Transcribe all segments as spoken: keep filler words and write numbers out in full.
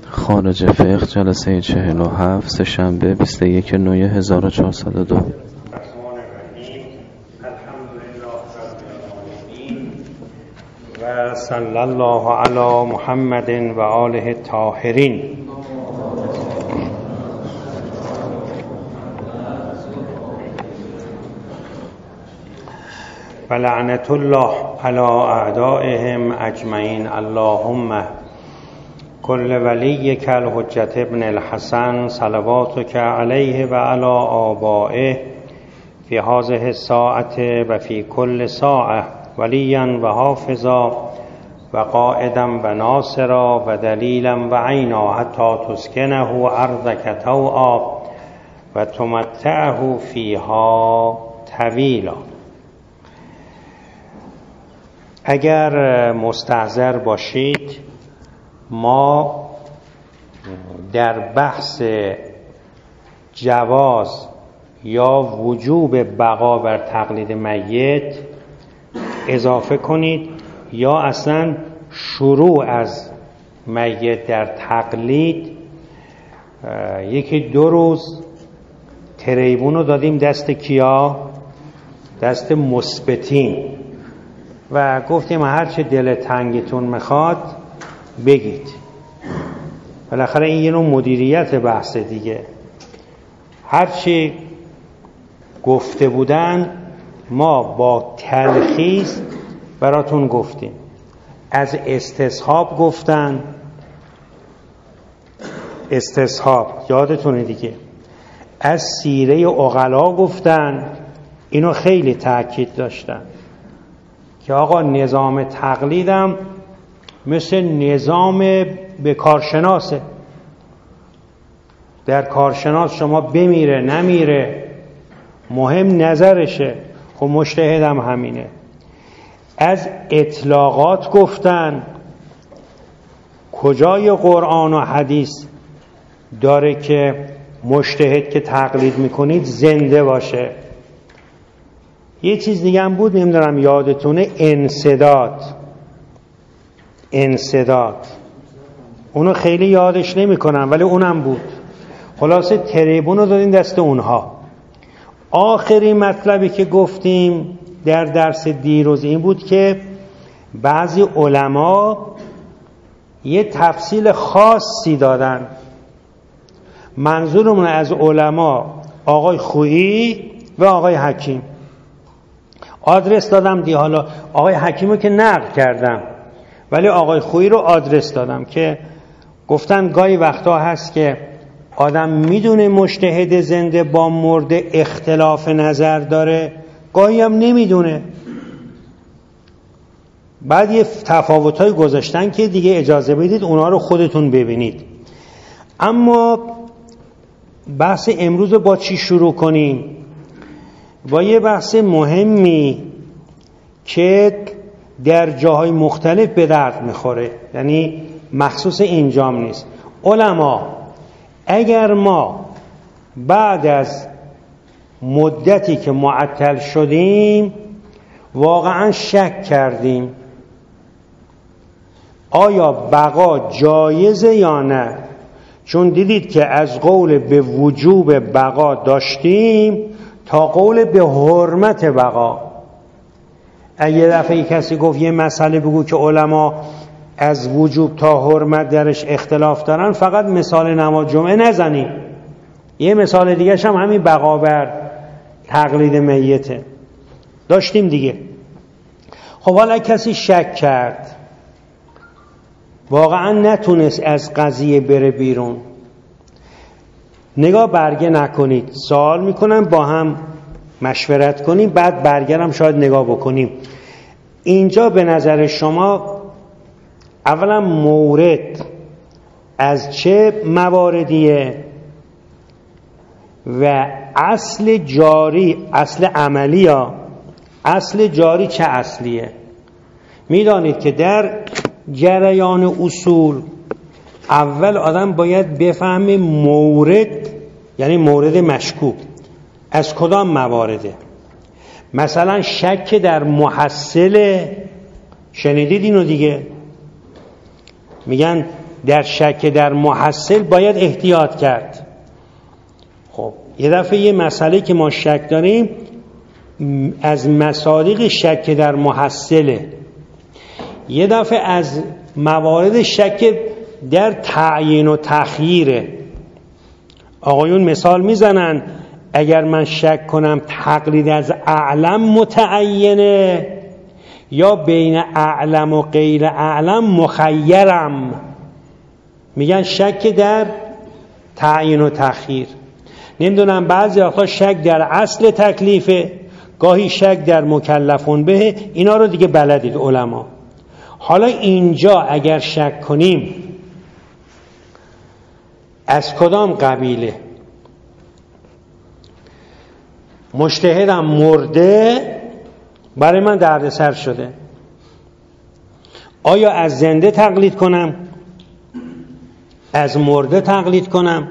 خارج فقه جلسه چهل و هفت سه‌شنبه بیست و یک نوامبر هزار و چهارصد و دو. و صلی الله علی محمد و آله الطاهرین. و لعنت الله علی اعدائهم اجمعین. اللهم کل ولیک الحجة ابن الحسن صلواتک علیه و علی آبائه فی هذه الساعة و فی کل ساعة ولیا و حافظا و قائدا و ناصرا و دلیلا و عینا حتی تسکنه ارضک طوعا و تمتعه فیها طویلا. اگر مستحضر باشید، ما در بحث جواز یا وجوب بقا بر تقلید میت اضافه کنید یا اصلا شروع از میت در تقلید، یکی دو روز تریبون رو دادیم دست کیا؟ دست مثبتین و گفتیم هرچه دل تنگتون میخواد بگید. بالاخره این یه نوع مدیریت بحث دیگه. هرچی گفته بودن ما با تلخیص براتون گفتیم. از استصحاب گفتن، استصحاب یادتونه دیگه. از سیره عقلا گفتن، اینو خیلی تأکید داشتن که آقا نظام تقلیدم مثل نظام به کارشناسه. در کارشناس شما بمیره نمیره مهم نظرشه، خب مجتهدم همینه. از اطلاقات گفتن، کجای قرآن و حدیث داره که مجتهد که تقلید میکنید زنده باشه. یه چیز دیگه هم بود، نمیدونم یادتونه، انسداد. انسداد اونو خیلی یادش نمی کنم ولی اونم بود. خلاصه تریبون رو دادیم دست اونها. آخرین مطلبی که گفتیم در درس دیروز این بود که بعضی علما یه تفصیل خاصی دادن. منظورمون از علما آقای خویی و آقای حکیم. آدرس دادم دی، حالا آقای حکیم رو که نقل کردم ولی آقای خویی رو آدرس دادم که گفتن گاهی وقتا هست که آدم میدونه مجتهد زنده با مرده اختلاف نظر داره، گاهی هم نمیدونه. بعد یه تفاوت‌های گذاشتن که دیگه اجازه بدید اونا رو خودتون ببینید. اما بحث امروز با چی شروع کنیم؟ با یه بحث مهمی که در جاهای مختلف به درد میخوره، یعنی مخصوص اینجام نیست. علما اگر ما بعد از مدتی که معطل شدیم واقعا شک کردیم آیا بقا جایزه یا نه، چون دیدید که از قول به وجوب بقا داشتیم تا قول به حرمت بقا. اگه دفعه کسی گفت یه مسئله بگو که علما از وجوب تا حرمت درش اختلاف دارن، فقط مثال نماز جمعه نزنیم. یه مثال دیگه هم همین بقا بر تقلید میته داشتیم دیگه. خب حالا کسی شک کرد، واقعا نتونست از قضیه بره بیرون، نگاه برگه نکنید، سوال میکنم با هم مشورت کنیم، بعد برگرم شاید نگاه بکنیم. اینجا به نظر شما اولا مورد از چه مواردیه و اصل جاری، اصل عملی یا اصل جاری چه اصلیه؟ میدانید که در جریان اصول اول آدم باید بفهمه مورد، یعنی مورد مشکوک از کدام موارده. مثلا شک در محصل، شنیدید اینو دیگه، میگن در شک در محصل باید احتیاط کرد. خب یه دفعه یه مسئله که ما شک داریم از مصادیق شک در محصله، یه دفعه از موارد شک در تعیین و تخییره. آقایون مثال میزنن اگر من شک کنم تقلید از اعلم متعینه یا بین اعلم و غیر اعلم مخیرم، میگن شک در تعیین و تخییر. نمیدونم بعضی وقتا شک در اصل تکلیفه، گاهی شک در مکلفون به، اینا رو دیگه بلدید علما. حالا اینجا اگر شک کنیم از کدام قبیله؟ مجتهدم مرده برای من دردسر شده، آیا از زنده تقلید کنم، از مرده تقلید کنم؟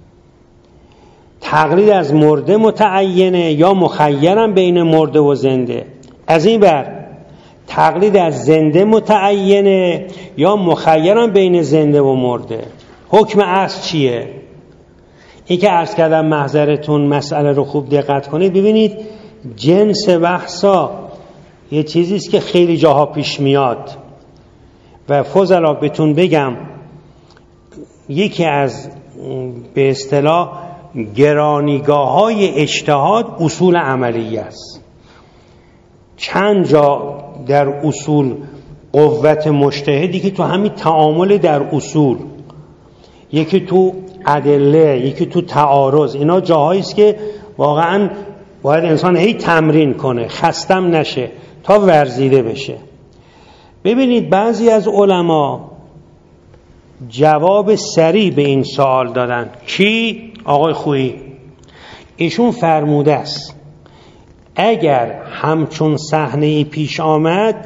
تقلید از مرده متعینه یا مخیرم بین مرده و زنده؟ از این بر تقلید از زنده متعینه یا مخیرم بین زنده و مرده؟ حکم اصل چیه؟ این که عرض کردم محضرتون مسئله رو خوب دقت کنید. ببینید جنس بحثا یه چیزیست که خیلی جاها پیش میاد و فضلا بهتون بگم یکی از به اصطلاح گرانیگاه های اجتهاد اصول عملیه است. چند جا در اصول قوت مجتهدی که تو همین تعامل در اصول، یکی تو ادله، یکی تو تعارض، اینا جاهایی است که واقعا باید انسان هی تمرین کنه، خستم نشه تا ورزیده بشه. ببینید بعضی از علما جواب سریع به این سوال دادن. کی؟ آقای خویی. ایشون فرموده است اگر همچون صحنه‌ای پیش آمد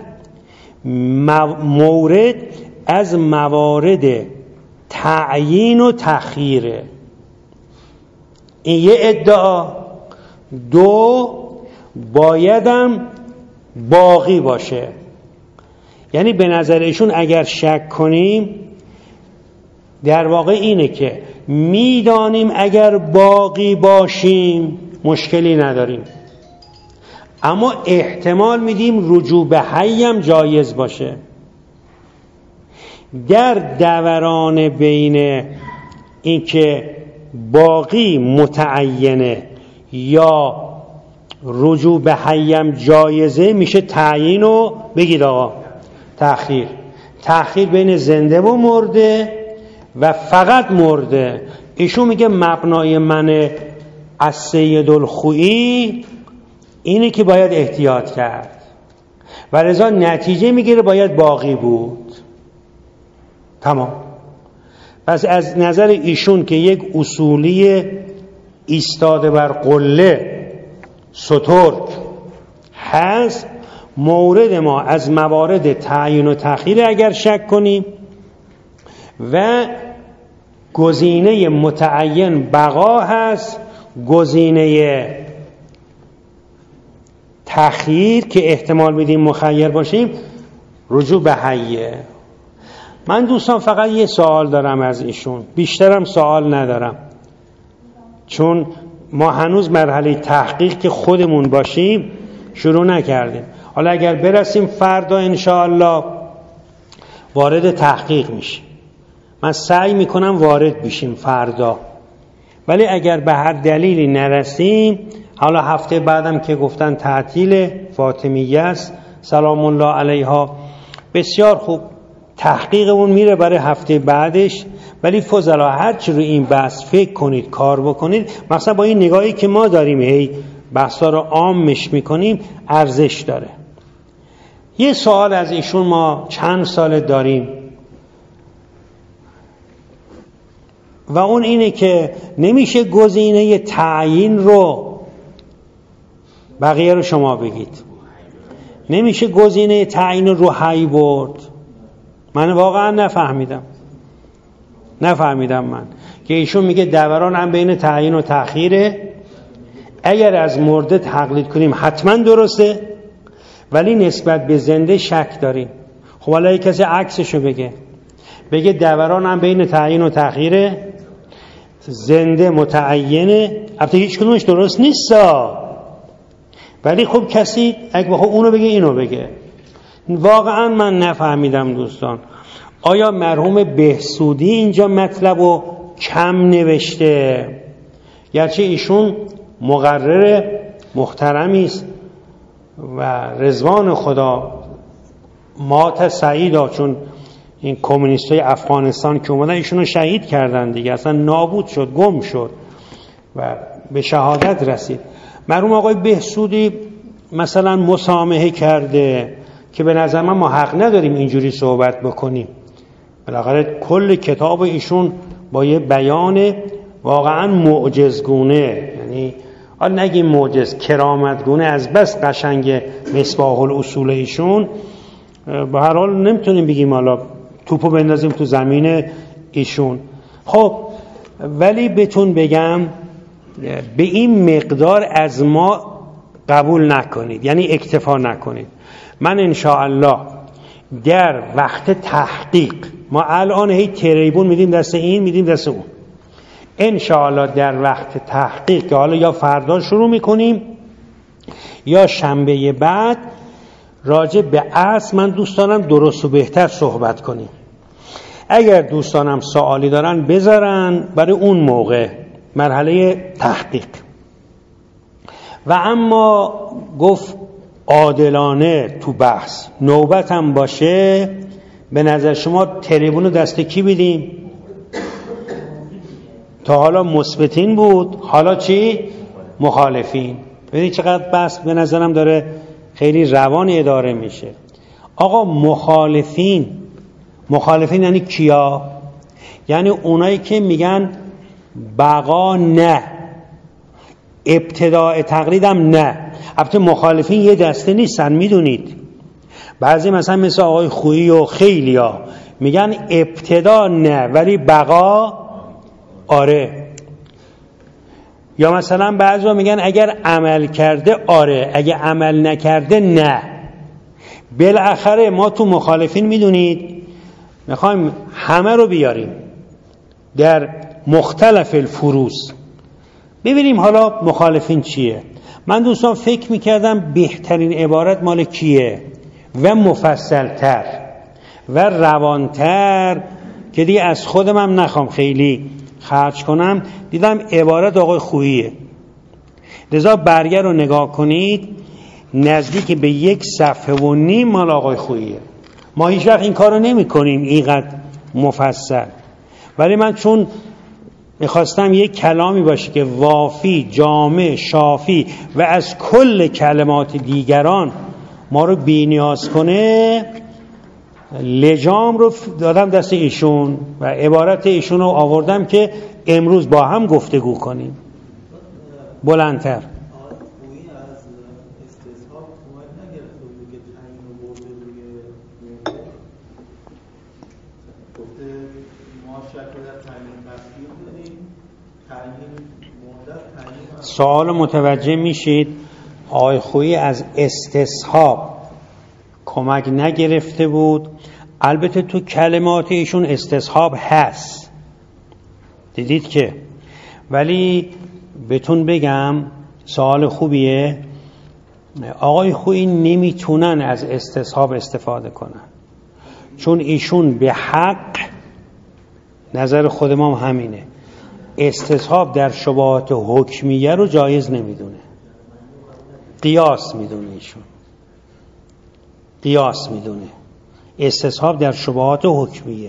مورد از موارد تعیین و تخییره. این یه ادعا. دو، بایدم باقی باشه. یعنی به نظر ایشون اگر شک کنیم در واقع اینه که میدانیم اگر باقی باشیم مشکلی نداریم، اما احتمال میدیم رجوع به حیم جایز باشه. در دوران بین اینکه باقی متعینه یا رجوع به حیم جایزه میشه تعیین و بگید آقا تأخیر. تأخیر بین زنده و مرده و فقط مرده. ایشون میگه مبنای من از سید الخویی اینه که باید احتیاط کرد و لذا نتیجه میگیره باید باقی بود. تمام. پس از نظر ایشون که یک اصولی ایستاده بر قله سترگ هست، مورد ما از موارد تعیین و تخییر اگر شک کنیم و گزینه متعین بقا هست، گزینه تخییر که احتمال میدیم مخیر باشیم رجوع به حیه. من دوستان فقط یه سوال دارم از ایشون، بیشترم سوال ندارم، چون ما هنوز مرحله تحقیق که خودمون باشیم شروع نکردیم. حالا اگر برسیم فردا انشاءالله وارد تحقیق میشیم. من سعی میکنم وارد بشیم فردا، ولی اگر به هر دلیلی نرسیم، حالا هفته بعدم که گفتن تعطیل فاطمیه است سلام الله علیها، بسیار خوب، تحقیقمون میره برای هفته بعدش. ولی فضلا هرچی رو این بحث فکر کنید، کار بکنید، مثلا با این نگاهی که ما داریم هی بحثا رو عامش میکنیم ارزش داره. یه سوال از ایشون ما چند سال داریم و اون اینه که نمیشه گزینه تعیین رو، بقیه رو شما بگید، نمیشه گزینه تعیین رو حی برد. من واقعا نفهمیدم نفهمیدم من که ایشون میگه دوران هم بین تعیین و تأخیره، اگر از مرده تقلید کنیم حتما درسته، ولی نسبت به زنده شک داریم. خب حالا کسی عکسشو بگه. بگه دوران هم بین تعیین و تأخیر، زنده متعینه. البته هیچ کدومش درست نیست، ولی خب کسی اگه بخواد اونو بگه اینو بگه. واقعا من نفهمیدم دوستان، آیا مرحوم بهسودی اینجا مطلبو کم نوشته؟ گرچه ایشون مقرر محترمی است و رضوان خدا مات سعیدا، چون این کمونیستای افغانستان که اومدن ایشونو شهید کردن دیگه، اصلا نابود شد، گم شد و به شهادت رسید. مرحوم آقای بهسودی مثلا مسامحه کرده که به نظر من ما حق نداریم اینجوری صحبت بکنیم. بالاخره کل کتاب ایشون با یه بیان واقعا معجزگونه، یعنی حالا نگیم معجز، کرامتگونه، از بس قشنگ مصباح الاصول ایشون. به هر حال نمیتونیم بگیم حالا توپو بندازیم تو زمین ایشون. خب ولی بهتون بگم به این مقدار از ما قبول نکنید، یعنی اکتفا نکنید. من انشاءالله در وقت تحقیق، ما الان هی تریبون میدیم دست این میدیم دست اون، انشاءالله در وقت تحقیق که حالا یا فردا شروع میکنیم یا شنبه بعد، راجع به اصل من دوستانم درست و بهتر صحبت کنیم. اگر دوستانم سوالی دارن بذارن برای اون موقع مرحله تحقیق. و اما گفت عادلانه تو بحث نوبتم باشه، به نظر شما تریبون دست کی بدیم؟ تا حالا مثبتین بود، حالا چی؟ مخالفین. ببینید چقدر بحث به نظرم داره خیلی روان اداره میشه. آقا مخالفین، مخالفین یعنی کیا؟ یعنی اونایی که میگن بقا نه، ابتداء تقلیدم نه. البته مخالفین یه دسته نیستن، میدونید بعضی مثلا مثل آقای خویی و خیلیا میگن ابتدا نه ولی بقا آره. یا مثلا بعضی میگن اگر عمل کرده آره، اگر عمل نکرده نه. بالاخره ما تو مخالفین میدونید میخوایم همه رو بیاریم در مختلف الفروز ببینیم حالا مخالفین چیه. من دوستان فکر میکردم بهترین عبارت مال کیه و مفصلتر و روانتر که دیگه از خودم هم نخوام خیلی خرج کنم، دیدم عبارت آقای خوییه. لذا برگه رو نگاه کنید، نزدیک به یک صفحه و نیم مال آقای خوییه. ما هیچ وقت این کار رو نمی کنیم اینقدر مفصل، ولی من چون میخواستم یک کلامی باشه که وافی، جامع، شافی و از کل کلمات دیگران ما رو بی‌نیاز کنه، لجام رو دادم دست ایشون و عبارت ایشون رو آوردم که امروز با هم گفتگو کنیم بلندتر. سوال متوجه میشید آقای خویی از استصحاب کمک نگرفته بود. البته تو کلمات ایشون استصحاب هست، دیدید که، ولی بهتون بگم سوال خوبیه. آقای خویی نمیتونن از استصحاب استفاده کنن، چون ایشون به حق، نظر خود ما همینه، استصحاب در شبهات حکمیه رو جایز نمیدونه، قیاس میدونه ایشون، قیاس میدونه استصحاب در شبهات حکمیه.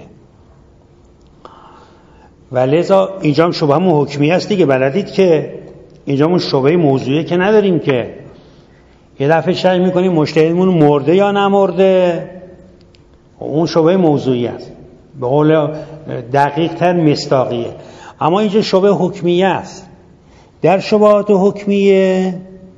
ولذا اینجا هم شبهه همون حکمیه است دیگه، بلدید که اینجا همون شبهه موضوعیه که نداریم که یه دفعه شک میکنیم مجتهدمون مرده یا نمرده، اون شبهه موضوعی است، به قول دقیق تر مصداقیه. اما اینجا شبهه حکمیه است. در شبهات حکمیه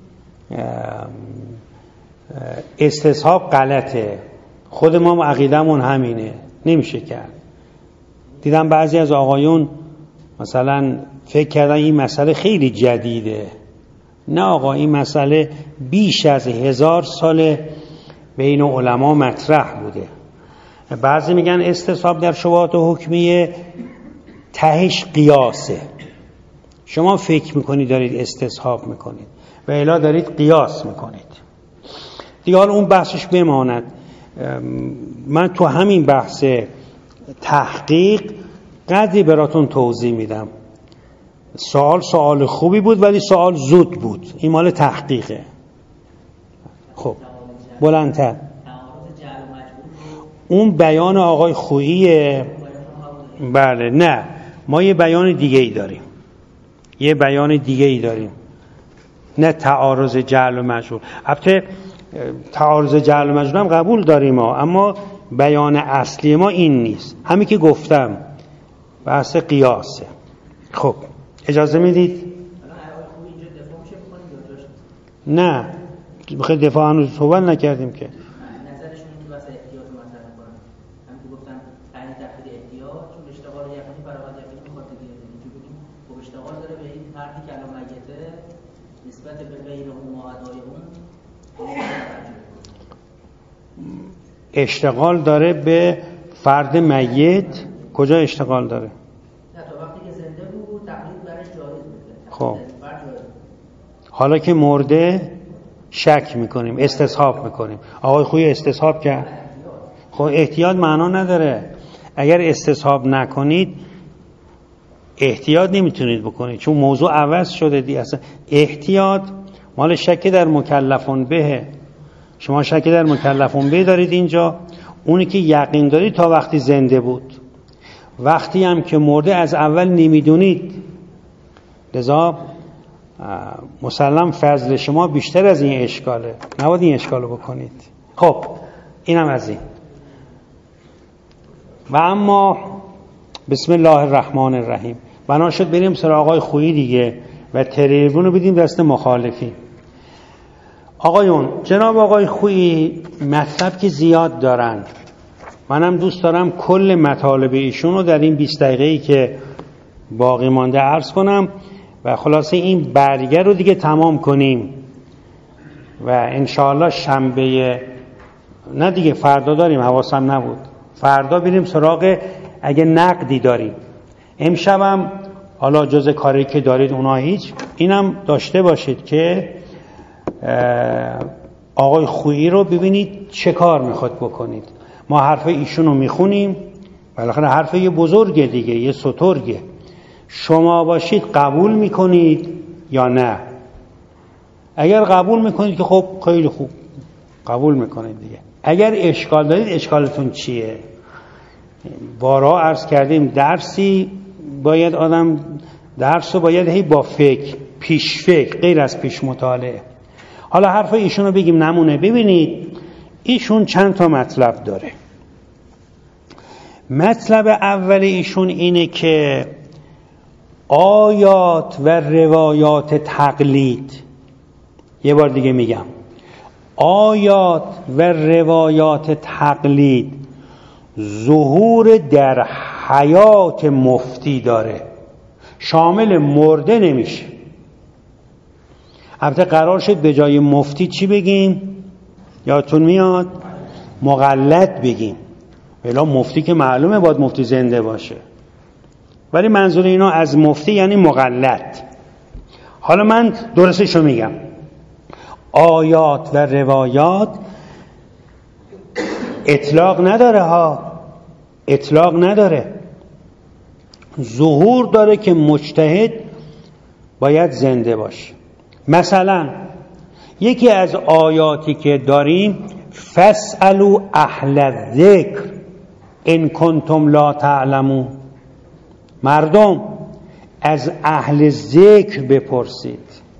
استصحاب غلطه، خود ما عقیدمون همینه، نمیشه کرد. دیدم بعضی از آقایون مثلا فکر کردن این مسئله خیلی جدیده. نه آقا، این مسئله بیش از هزار سال بین علما مطرح بوده. بعضی میگن استصحاب در شبهات حکمیه تهش قیاسه. شما فکر میکنید دارید استصحاب میکنید و الا دارید قیاس میکنید. دیگه حالا اون بحثش بماند. من تو همین بحث تحقیق قدری براتون توضیح میدم. سوال سوال خوبی بود ولی سوال زود بود. این مال تحقیقه. خب بلندتر. اون بیان آقای خوییه. بله نه، ما یه بیان دیگه ای داریم. یه بیان دیگه ای داریم. نه تعارض جعل و مجعول. البته تعارض جعل و مجعول هم قبول داریم ما، اما بیان اصلی ما این نیست. همین که گفتم بحث قیاسه. خب اجازه میدید؟ نه بخیر دفاع هنوز صحبت نکردیم که. نظرشون این که واسه احتیاط مطرح کنن. همین که گفتن تعیین تفسیر احتیاط چون اشتغال یقینی برابر یقینی میخواد دیگه اینجوری بگیم خب اشتغال داره به این فردی که الان میته نسبت به غیر اون و ادای اون اشتغال داره به فرد میت. کجا اشتغال داره؟ نه تا وقتی که زنده بود تقلید برش جایز بود. خب حالا که مرده شک میکنیم، استصحاب میکنیم. آقای خویی استصحاب کرد. خب احتیاط معنا نداره. اگر استصحاب نکنید احتیاط نمیتونید بکنید، چون موضوع عوض شده دی. اصلا احتیاط مال شک در مکلفون به. شما شک در مکلفون به دارید اینجا، اونی که یقین دارید تا وقتی زنده بود. وقتی هم که مرده از اول نمیدونید، لذا مسلم فضل شما بیشتر از این اشکاله، نباید این اشکالو بکنید. خب اینم از این. و اما بسم الله الرحمن الرحیم. بنا شد بریم سراغ آقای خویی دیگه و تریبون رو بدیم دست مخالفین. آقایون، جناب آقای خویی مطلب که زیاد دارن، منم دوست دارم کل مطالب ایشون رو در این بیست دقیقه‌ای که باقی مانده عرض کنم و خلاصه این برگه رو دیگه تمام کنیم و انشاءالله شنبه نه دیگه فردا داریم، حواسم نبود، فردا بریم سراغ اگه نقدی داریم. امشبم حالا جز کاری که دارید اونا هیچ، اینم داشته باشید که آقای خویی رو ببینید چه کار میخواد بکنید. ما حرف ایشون رو میخونیم، بالاخره حرف یه بزرگه دیگه، یه سترگه. شما باشید قبول میکنید یا نه؟ اگر قبول میکنید که خب خیلی خوب، قبول میکنید دیگه. اگر اشکال دارید اشکالتون چیه؟ بارها عرض کردیم درسی باید آدم درس رو باید هی با فکر، پیش فکر، غیر از پیش مطالعه. حالا حرف ایشون رو بگیم نمونه. ببینید ایشون چند تا مطلب داره. مطلب اول ایشون اینه که آیات و روایات تقلید، یه بار دیگه میگم، آیات و روایات تقلید ظهور در حیات مفتی داره، شامل مرده نمیشه. البته قرار شد به جای مفتی چی بگیم؟ یادتون میاد؟ مقلد بگیم. ولی مفتی که معلومه باید مفتی زنده باشه، ولی منظور اینا از مفتی یعنی مقلد. حالا من درستشو میگم. آیات و روایات اطلاق نداره ها، اطلاق نداره، ظهور داره که مجتهد باید زنده باشه. مثلا یکی از آیاتی که داریم فاسألوا اهل الذکر ان کنتم لا تعلمون، مردم از اهل ذکر بپرسید.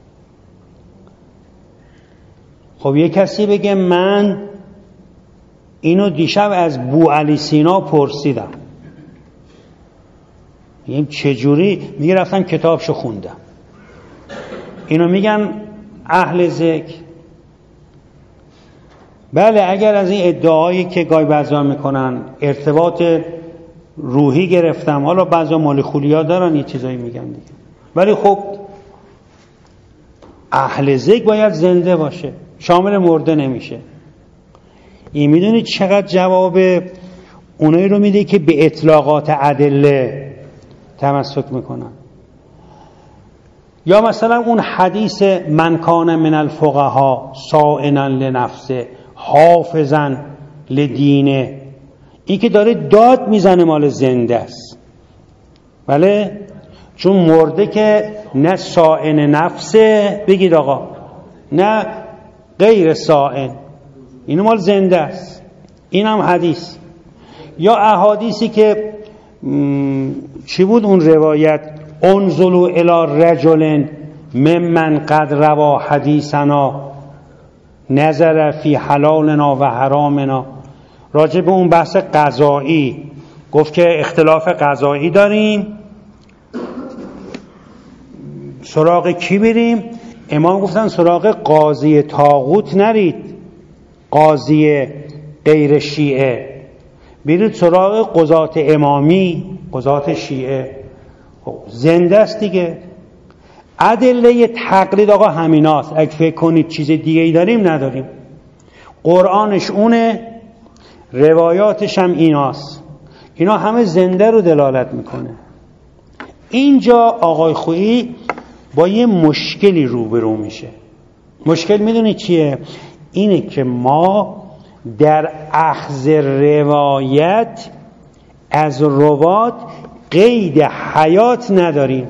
خب یه کسی بگه من اینو دیشب از بو علی سینا پرسیدم، میگیم چجوری؟ میگه رفتم کتابشو خوندم. اینو میگن اهل ذکر. بله اگر از این ادعایی که گاهی بعضا میکنن ارتباط روحی گرفتم، حالا بعضا مال خولیا دارن یه چیزایی میگن دیگه، ولی خب اهل ذکر باید زنده باشه، شامل مرده نمیشه. این میدونید چقدر جواب اونایی رو میده که به اطلاقات ادله تمسک میکنن. یا مثلا اون حدیث من کان من الفقها صائنا لنفسه حافظا لدینه، این که داره داد میزنه مال زنده است، بله، چون مرده که نه صائن نفسه بگید آقا، نه غیر صائن، این مال زنده است. این هم حدیث. یا احادیثی که م... چی بود اون روایت؟ انزلوا الی رجل ممن قد روا حدیثنا نظر فی حلالنا و حرامنا، راجع به اون بحث قضایی گفت که اختلاف قضایی داریم، سراغ کی بریم؟ امام گفتن سراغ قاضی طاغوت نرید، قاضی غیر شیعه، برید سراغ قضات امامی، قضات شیعه. زنده است دیگه. ادله تقلید آقا همیناست. اگه فکر کنید چیز دیگه ای داریم، نداریم. قرآنش اونه، روایاتش هم ایناست. اینا همه زنده رو دلالت میکنه. اینجا آقای خویی با یه مشکلی روبرو میشه. مشکل میدونید چیه؟ اینه که ما در اخذ روایت از روات قید حیات نداریم.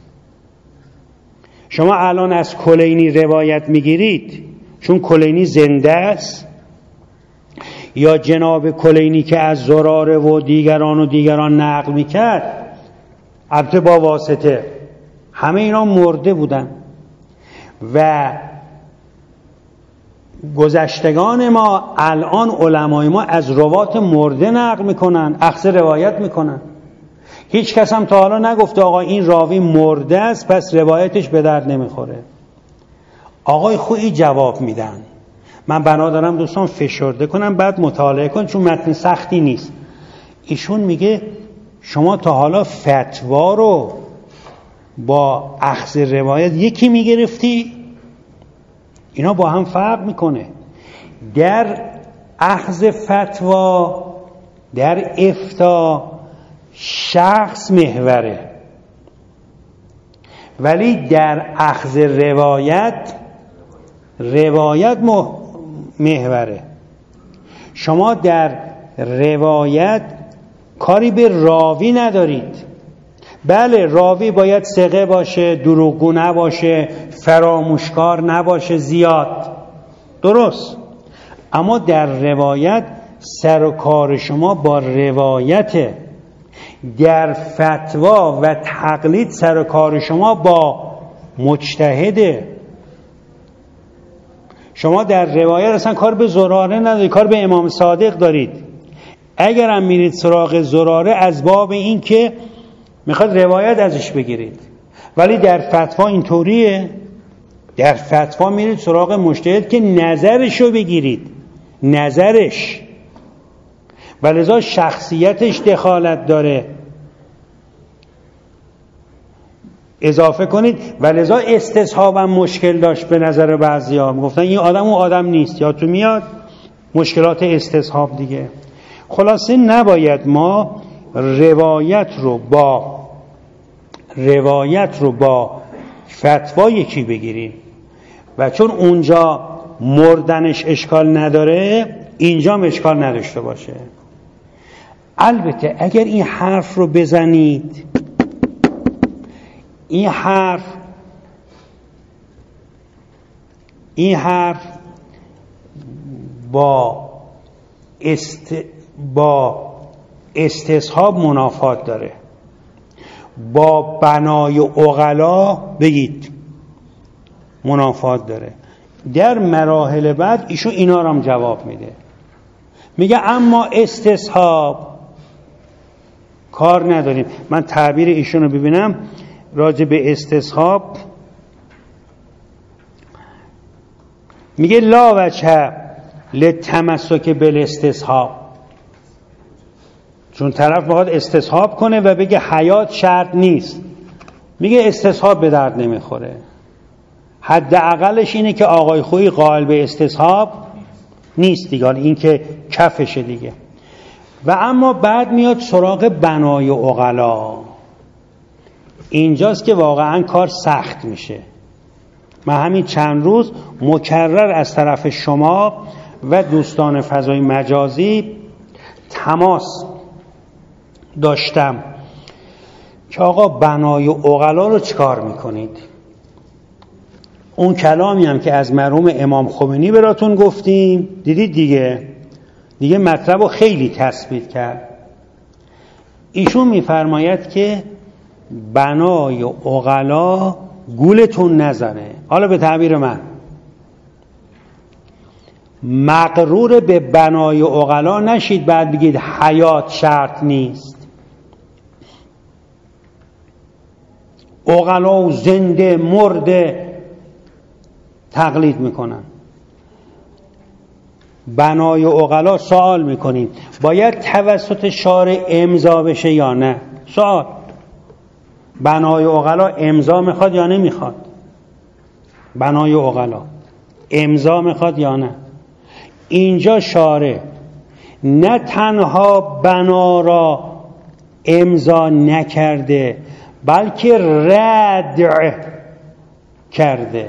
شما الان از کلینی روایت میگیرید چون کلینی زنده است، یا جناب کلینی که از زراره و دیگران و دیگران نقل میکرد، البته با واسطه، همه اینا مرده بودن و گذشتگان ما الان علمای ما از روات مرده نقل میکنن، اخذ روایت میکنن. هیچ کس هم تا حالا نگفته آقا این راوی مرده است پس روایتش به درد نمیخوره. آقای خویی جواب میدن. من بنا دارم دوستان فشرده کنم بعد مطالعه کن چون متن سختی نیست. ایشون میگه شما تا حالا فتوا رو با اخذ روایت یکی میگرفتی؟ اینا با هم فرق میکنه. در اخذ فتوا، در افتاء شخص محوره، ولی در اخذ روایت روایت محوره. شما در روایت کاری به راوی ندارید. بله راوی باید ثقه باشه، دروغگو نباشه، فراموشکار نباشه زیاد، درست، اما در روایت سر و کار شما با روایته. در فتوا و تقلید سر و کار شما با مجتهده. شما در روایت اصلا کار به زراره ندارید، کار به امام صادق دارید. اگر هم میرید سراغ زراره از باب این که میخواد روایت ازش بگیرید، ولی در فتوا اینطوریه. در فتوا میرید سراغ مجتهد که نظرشو بگیرید، نظرش، ولذا شخصیتش دخالت داره. اضافه کنید ولذا استصحابم مشکل داشت به نظر بعضیا، میگفتن این آدم اون آدم نیست، یا تو میاد مشکلات استصحاب دیگه. خلاصه نباید ما روایت رو با روایت رو با فتوا یکی بگیریم و چون اونجا مردنش اشکال نداره اینجا هم اشکال نداشته باشه. البته اگر این حرف رو بزنید، این حرف این حرف با است با استصحاب منافات داره، با بنای عقلا بگید منافات داره. در مراحل بعد ایشون اینا رو هم جواب میده، میگه اما استصحاب کار نداریم. من تعبیر ایشون رو ببینم راجع به استصحاب، میگه لا وجه للتمسک بالاستصحاب، چون طرف میخواد استصحاب کنه و بگه حیات شرط نیست، میگه استصحاب به درد نمیخوره. حداقلش اینه که آقای خویی قائل به استصحاب نیست دیگه، این که کفشه دیگه. و اما بعد میاد سراغ بنای عقلا. اینجاست که واقعا کار سخت میشه. من همین چند روز مکرر از طرف شما و دوستان فضای مجازی تماس داشتم که آقا بنای عقلا رو چیکار میکنید؟ اون کلامی هم که از مرحوم امام خمینی براتون گفتیم دیدید دیگه دیگه مطلب رو خیلی تثبیت کرد. ایشون میفرماید که بنای عقلا گولتون نزنه. حالا به تعبیر من مغرور به بنای عقلا نشید بعد بگید حیات شرط نیست. عقلا و زنده مرده تقلید میکنن. بنای عقلا سوال میکنیم باید توسط شارع امضا بشه یا نه؟ سوال بنای عقلا امضا میخواد یا نمیخواد؟ بنای عقلا امضا میخواد یا نه؟ اینجا شارع نه تنها بنا را امضا نکرده بلکه ردع کرده.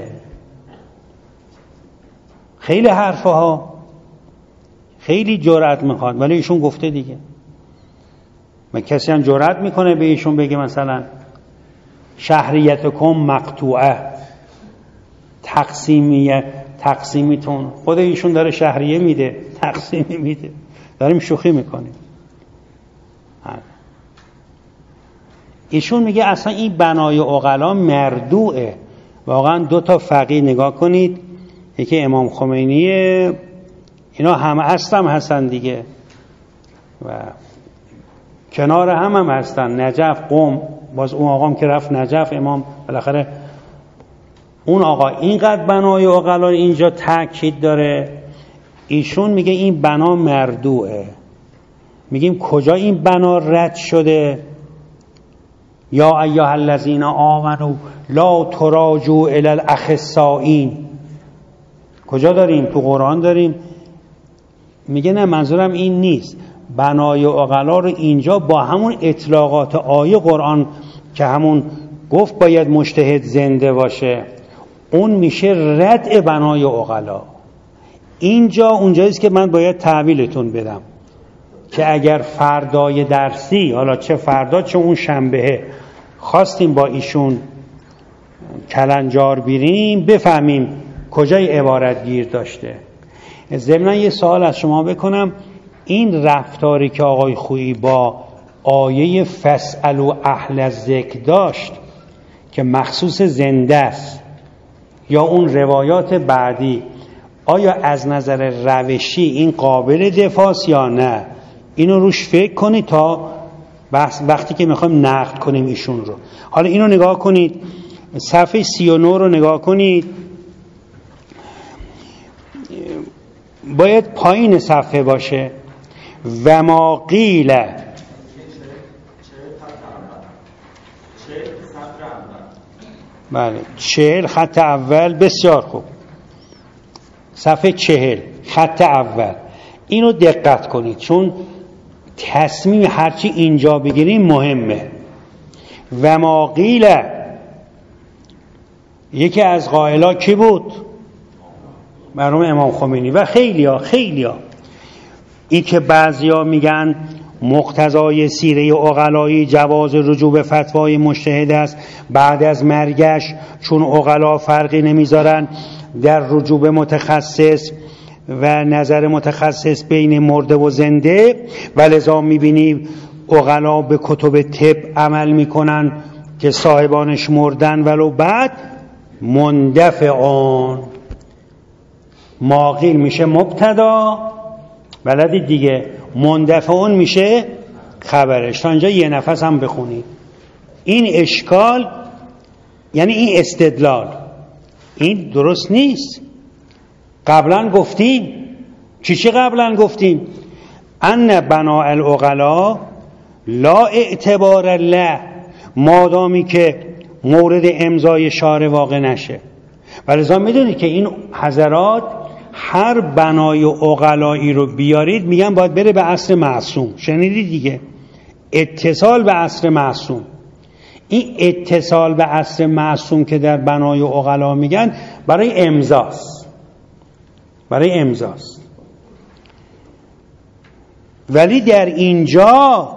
خیلی حرفه ها خیلی جرأت میخواد ولی ایشون گفته دیگه. من کسی هم جرأت میکنه به ایشون بگه مثلا شهریتکم مقطوعه تقسیمیه تقسیمیتون. خود ایشون داره شهریه میده تقسیمی میده. داریم شوخی میکنیم. ایشون میگه اصلا این بنای عقلا مردوعه. واقعا دو تا فقیه نگاه کنید یکی امام خمینی اینا همه هستم هستن دیگه و کنار هم هم هستن. نجف قم باز اون آقام که رفت نجف امام بالاخره اون آقا اینقدر بنای عقلا اینجا تاکید داره. ایشون میگه این بنا مردوعه. میگیم کجا این بنا رد شده؟ یا ایها الذین آمنوا لا تراجعوا الی الاخصائین. کجا داریم؟ تو قرآن داریم. میگه نه منظورم این نیست. بنای عقلا رو اینجا با همون اطلاقات آیه قرآن که همون گفت باید مجتهد زنده باشه اون میشه ردع بنای عقلا. اینجا اونجاییست که من باید تحویلتون بدم که اگر فردای درسی حالا چه فردا چه اون شنبه خواستیم با ایشون کلنجار بیریم بفهمیم کجای عبارت گیر داشته. ضمن یه سوال از شما بکنم این رفتاری که آقای خویی با آیه فاسألوا اهل الذکر داشت که مخصوص زنده است یا اون روایات بعدی آیا از نظر روشی این قابل دفاع یا نه؟ اینو روش فکر کنید تا وقتی که میخوایم نقد کنیم ایشون رو. حالا اینو نگاه کنید صفحه سی و نه رو نگاه کنید. باید پایین صفحه باشه. و ما قیل بله چهل خط اول. بسیار خوب صفحه چهل خط اول. اینو دقت کنید چون تصمیم هرچی اینجا بگیریم مهمه. و ما قیل یکی از قائلا کی بود؟ مرحوم امام خمینی و خیلی ها خیلی ها. این که بعضی ها میگن مقتضای سیره عقلایی جواز رجوع به فتوای مجتهد است بعد از مرگش چون عقلا فرقی نمیذارن در رجوع به متخصص و نظر متخصص بین مرده و زنده و لذا میبینی عقلا به کتب طب عمل میکنن که صاحبانش مردن ولو بعد مندفعان. ماقیل میشه مبتدا بلدی دیگه مندفعون میشه خبرش. تا اینجا یه نفس هم بخونید. این اشکال یعنی این استدلال این درست نیست. قبلا گفتیم چی چی قبلا گفتیم ان بناء العقلا لا اعتبار له مادامی که مورد امضای شارع واقع نشه. ولذا میدونید که این حضرات هر بنای عقلایی رو بیارید میگن باید بره به عصر معصوم. شنیدید دیگه، اتصال به عصر معصوم. این اتصال به عصر معصوم که در بنای عقلا میگن برای امضاست، برای امضاست. ولی در اینجا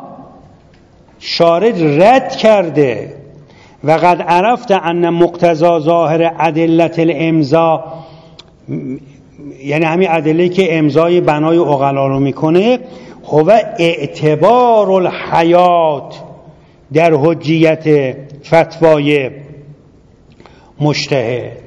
شارع رد کرده و قد عرفت ان مقتضا ظاهر ادلت الامضا، یعنی همین ادله که امضای بنای عقلا رو میکنه، هو اعتبار الحیات در حجیت فتوای مجتهد.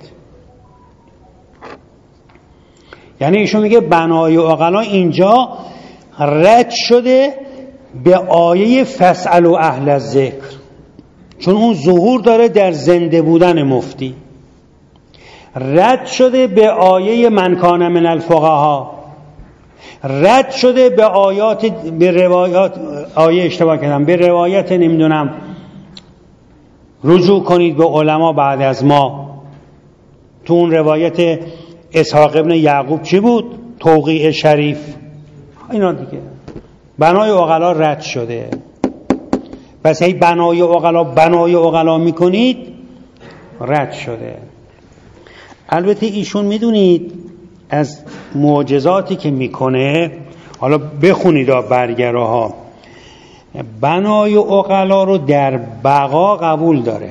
یعنی ایشون میگه بنای عقلا اینجا رد شده به آیه فاسألوا اهل الذکر، چون اون ظهور داره در زنده بودن مفتی. رد شده به آیه من کان من الفقها، رد شده به آیات، به روایات، آیه اشتباه کردم، به روایت نمیدونم رجوع کنید به علما بعد از ما. تو اون روایت اسحاق ابن یعقوب چی بود؟ توقیع شریف. اینا دیگه بنای عقلا رد شده. پس هی بنای عقلا بنای عقلا میکنید، رد شده. البته ایشون میدونید از معجزاتی که میکنه، حالا بخونید برگره ها، بنای عقلا رو در بقا قبول داره،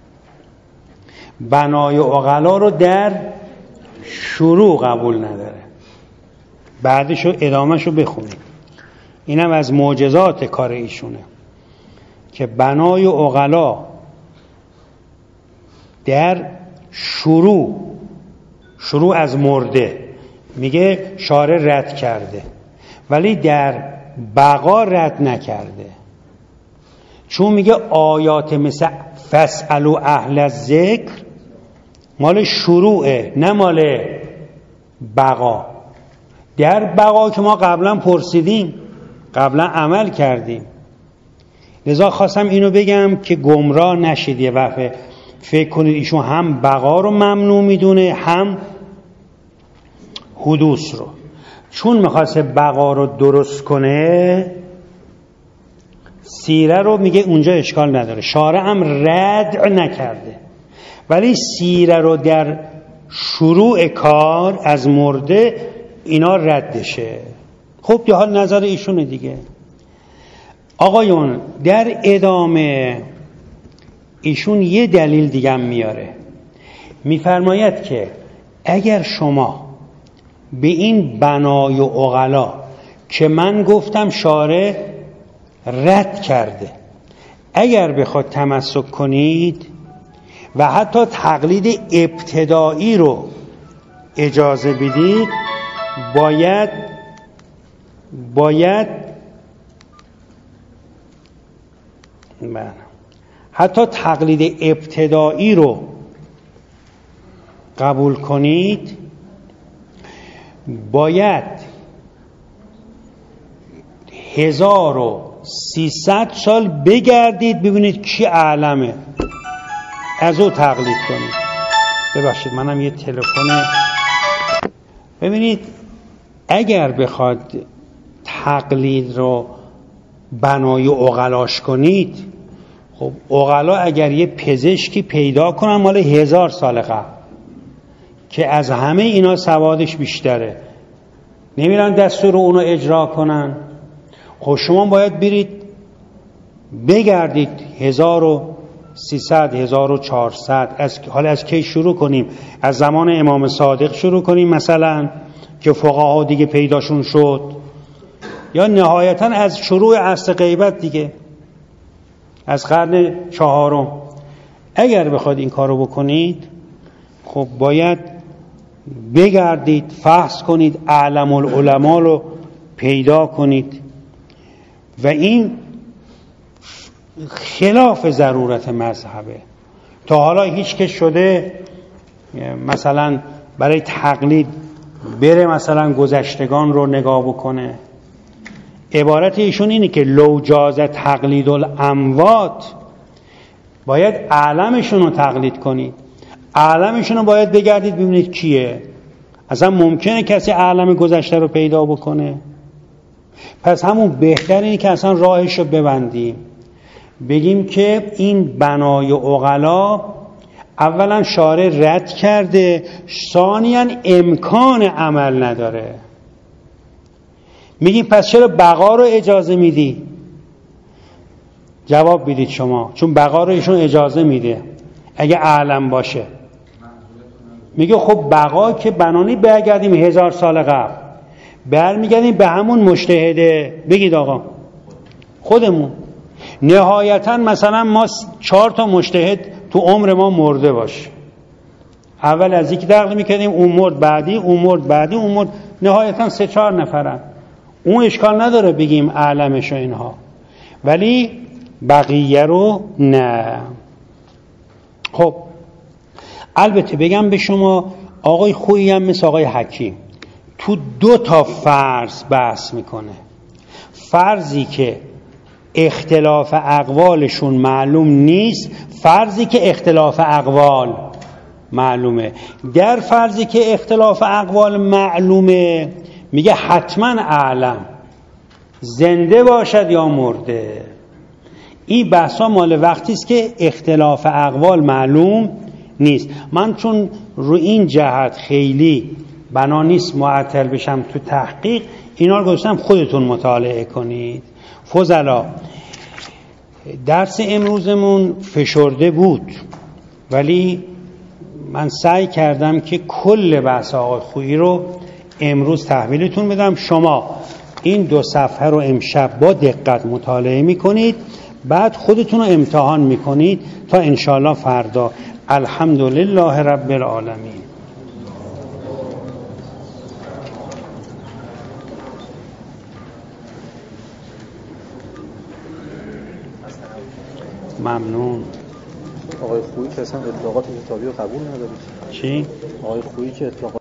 بنای عقلا رو در شروع قبول نداره. بعدشو ادامهشو بخونید. اینم از معجزات کار ایشونه که بنای عقلا در شروع، شروع از مرده میگه شارع رد کرده، ولی در بقا رد نکرده. چون میگه آیات مثل فاسألوا اهل الذکر مال شروعه، نه مال بقا. در بقا که ما قبلا پرسیدیم، قبلا عمل کردیم. لذا خواستم اینو بگم که گمراه نشید. یه وقت فکر کنید ایشون هم بقا رو ممنوع میدونه هم حدوث رو. چون میخواسته بقا رو درست کنه، سیره رو میگه اونجا اشکال نداره، شارع هم رد نکرده، ولی سیره رو در شروع کار از مرده اینا ردشه. خب یه حال نظر ایشونه دیگه. آقایون در ادامه ایشون یه دلیل دیگه هم میاره، میفرماید که اگر شما به این بنای و عقلا که من گفتم شارع رد کرده، اگر بخواد تمسک کنید و حتی تقلید ابتدایی رو اجازه بدید، باید باید من حتی تقلید ابتدایی رو قبول کنید، باید هزار و سیصد سال بگردید ببینید کی اعلمه، از او تقلید کنید. ببخشید منم یه تلفن. ببینید اگر بخواد تقلید رو بنای عقلاش کنید، خب عقلا اگر یه پزشکی پیدا کنن مال هزار سال قبل که از همه اینا سوادش بیشتره، نمیرن دستور اونو اجرا کنن، خب شما باید برید بگردید هزار و سیصد هزار و چهارصد. از حالا از کی شروع کنیم؟ از زمان امام صادق شروع کنیم مثلا که فقها دیگه پیداشون شد، یا نهایتا از شروع عصر غیبت دیگه، از قرن چهارم. اگر بخواد این کارو بکنید، خب باید بگردید فحص کنید، اعلم العلماء رو پیدا کنید و این خلاف ضرورت مذهبه. تا حالا هیچ که شده مثلا برای تقلید بره مثلا گذشتگان رو نگاه بکنه؟ عبارت ایشون اینه که لو جاز تقلید الاموات، باید اعلمشون رو تقلید کنید، اعلمشون رو باید بگردید ببینید کیه. اصلا ممکنه کسی عالم گذشته رو پیدا بکنه؟ پس همون بهتر اینه که اصلا راهش رو ببندیم، بگیم که این بنای عقلا اولا شارع رد کرده، ثانیاً امکان عمل نداره. میگیم پس چرا بقا رو اجازه میدی؟ جواب بدید شما. چون بقا رو ایشون اجازه میده اگه اعلم باشه. میگه خب بقا که بنانی برگردیم هزار سال قبل، برمیگردیم به همون مجتهده. بگید آقا خودمون نهایتا مثلا ما چهار تا مجتهد تو عمر ما مرده باشه، اول از یک نقل میکردیم، اون مرد بعدی، اون مرد بعدی، اون مرد، نهایتا سه چهار نفرن. اون اشکال نداره بگیم اعلمش و اینها، ولی بقیه رو نه. خب البته بگم به شما آقای خویی هم مثل آقای حکیم تو دو تا فرض بحث میکنه. فرضی که اختلاف اقوالشون معلوم نیست، فرضی که اختلاف اقوال معلومه. در فرضی که اختلاف اقوال معلومه میگه حتما اعلم زنده باشد یا مرده. این بحثا مال وقتی است که اختلاف اقوال معلوم نیست. من چون رو این جهت خیلی بنا نیست معطل بشم تو تحقیق، اینا رو گذاشتم خودتون مطالعه کنید. فضلا درس امروزمون فشرده بود، ولی من سعی کردم که کل بحث آقای خویی رو امروز تحویلتون بدم. شما این دو صفحه رو امشب با دقت مطالعه میکنید، بعد خودتون رو امتحان میکنید تا انشاءالله فردا. الحمدلله رب العالمین. ممنون. آقای خویی که اصلا اطلاقات کتابی رو قبول نداره. چی؟ آقای خویی که اطلاقات